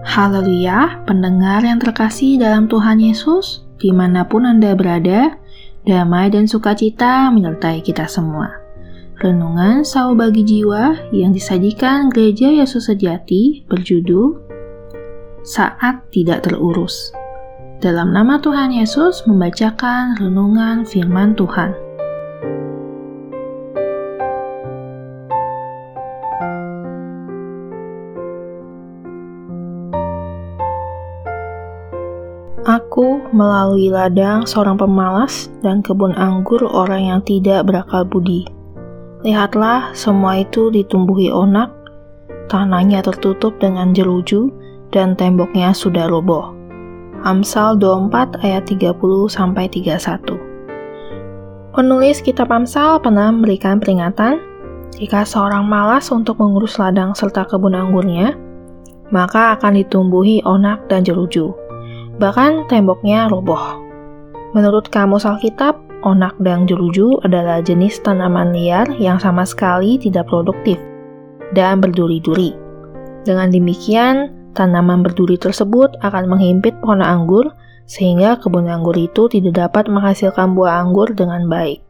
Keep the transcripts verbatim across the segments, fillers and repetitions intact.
Haleluya, pendengar yang terkasih dalam Tuhan Yesus, dimanapun Anda berada, damai dan sukacita menyertai kita semua. Renungan Sau Bagi Jiwa yang disajikan Gereja Yesus Sejati berjudul Saat Tidak Terurus. Dalam nama Tuhan Yesus membacakan renungan firman Tuhan. Aku melalui ladang seorang pemalas dan kebun anggur orang yang tidak berakal budi. Lihatlah, semua itu ditumbuhi onak, tanahnya tertutup dengan jeruju, dan temboknya sudah roboh. Amsal dua puluh empat ayat tiga puluh sampai tiga puluh satu. Penulis kitab Amsal pernah memberikan peringatan, jika seorang malas untuk mengurus ladang serta kebun anggurnya, maka akan ditumbuhi onak dan jeruju. Bahkan temboknya roboh. Menurut Kamus Alkitab, onak dan jeruju adalah jenis tanaman liar yang sama sekali tidak produktif dan berduri-duri. Dengan demikian, tanaman berduri tersebut akan menghimpit pohon anggur sehingga kebun anggur itu tidak dapat menghasilkan buah anggur dengan baik.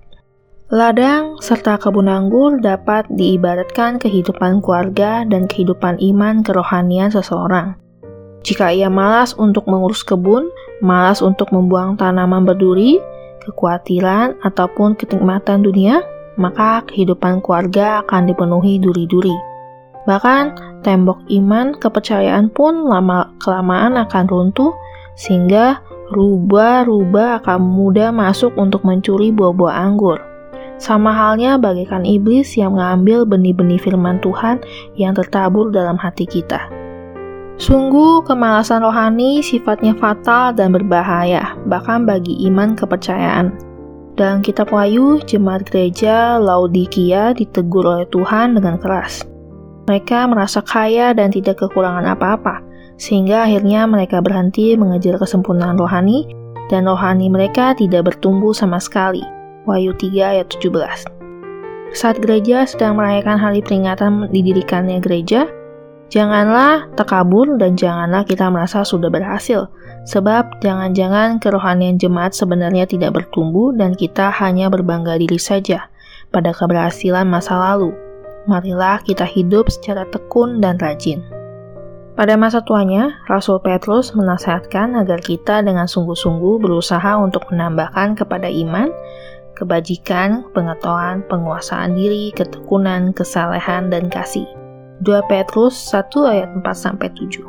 Ladang serta kebun anggur dapat diibaratkan kehidupan keluarga dan kehidupan iman kerohanian seseorang. Jika ia malas untuk mengurus kebun, malas untuk membuang tanaman berduri, kekhawatiran, ataupun kenikmatan dunia, maka kehidupan keluarga akan dipenuhi duri-duri. Bahkan, tembok iman kepercayaan pun lama-kelamaan akan runtuh, sehingga rubah-rubah akan mudah masuk untuk mencuri buah-buah anggur. Sama halnya bagaikan iblis yang mengambil benih-benih firman Tuhan yang tertabur dalam hati kita. Sungguh, kemalasan rohani sifatnya fatal dan berbahaya, bahkan bagi iman kepercayaan. Dalam kitab Wahyu, jemaat gereja Laodikia ditegur oleh Tuhan dengan keras. Mereka merasa kaya dan tidak kekurangan apa-apa, sehingga akhirnya mereka berhenti mengejar kesempurnaan rohani, dan rohani mereka tidak bertumbuh sama sekali. Wahyu tiga ayat tujuh belas. Saat gereja sedang merayakan hari peringatan didirikannya gereja, janganlah takabur dan janganlah kita merasa sudah berhasil, sebab jangan-jangan kerohanian jemaat sebenarnya tidak bertumbuh dan kita hanya berbangga diri saja pada keberhasilan masa lalu. Marilah kita hidup secara tekun dan rajin. Pada masa tuanya, Rasul Petrus menasihatkan agar kita dengan sungguh-sungguh berusaha untuk menambahkan kepada iman, kebajikan, pengetahuan, penguasaan diri, ketekunan, kesalehan, dan kasih. dua Petrus satu ayat empat sampai tujuh.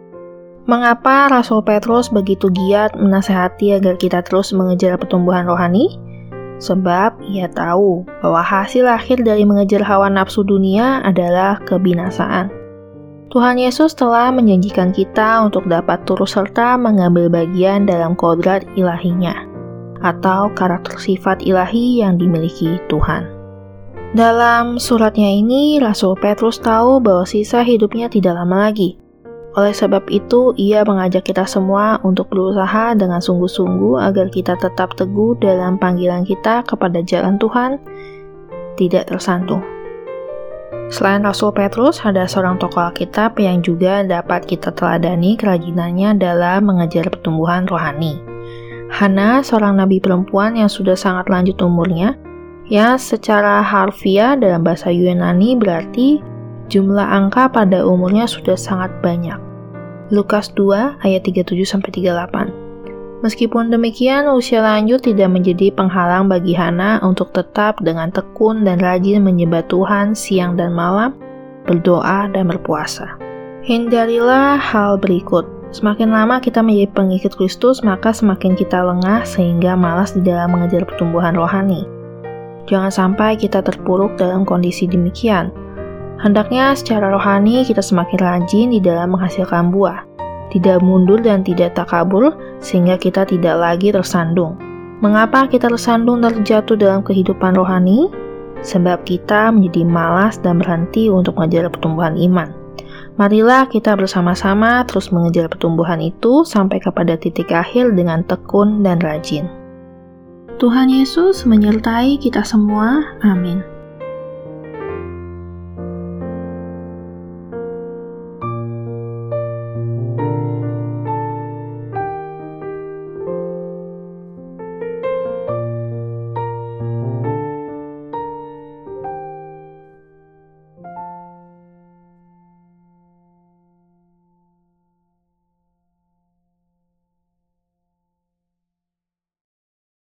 Mengapa Rasul Petrus begitu giat menasihati agar kita terus mengejar pertumbuhan rohani? Sebab ia tahu bahwa hasil akhir dari mengejar hawa nafsu dunia adalah kebinasaan. Tuhan Yesus telah menjanjikan kita untuk dapat turut serta mengambil bagian dalam kodrat ilahinya, atau karakter sifat ilahi yang dimiliki Tuhan. Dalam suratnya ini, Rasul Petrus tahu bahwa sisa hidupnya tidak lama lagi. Oleh sebab itu, ia mengajak kita semua untuk berusaha dengan sungguh-sungguh agar kita tetap teguh dalam panggilan kita kepada jalan Tuhan, tidak tersandung. Selain Rasul Petrus, ada seorang tokoh Alkitab yang juga dapat kita teladani kerajinannya dalam mengejar pertumbuhan rohani. Hana, seorang nabi perempuan yang sudah sangat lanjut umurnya, yang secara harfiah dalam bahasa Yunani berarti jumlah angka pada umurnya sudah sangat banyak. Lukas dua ayat tiga puluh tujuh sampai tiga puluh delapan. Meskipun demikian, usia lanjut tidak menjadi penghalang bagi Hana untuk tetap dengan tekun dan rajin menyembah Tuhan siang dan malam, berdoa dan berpuasa. Hindarilah hal berikut. Semakin lama kita menjadi pengikut Kristus, maka semakin kita lengah sehingga malas di dalam mengejar pertumbuhan rohani. Jangan sampai kita terpuruk dalam kondisi demikian. Hendaknya secara rohani kita semakin rajin di dalam menghasilkan buah, tidak mundur dan tidak takabur, sehingga kita tidak lagi tersandung. Mengapa kita tersandung dan terjatuh dalam kehidupan rohani? Sebab kita menjadi malas dan berhenti untuk mengejar pertumbuhan iman. Marilah kita bersama-sama terus mengejar pertumbuhan itu sampai kepada titik akhir dengan tekun dan rajin. Tuhan Yesus menyertai kita semua. Amin.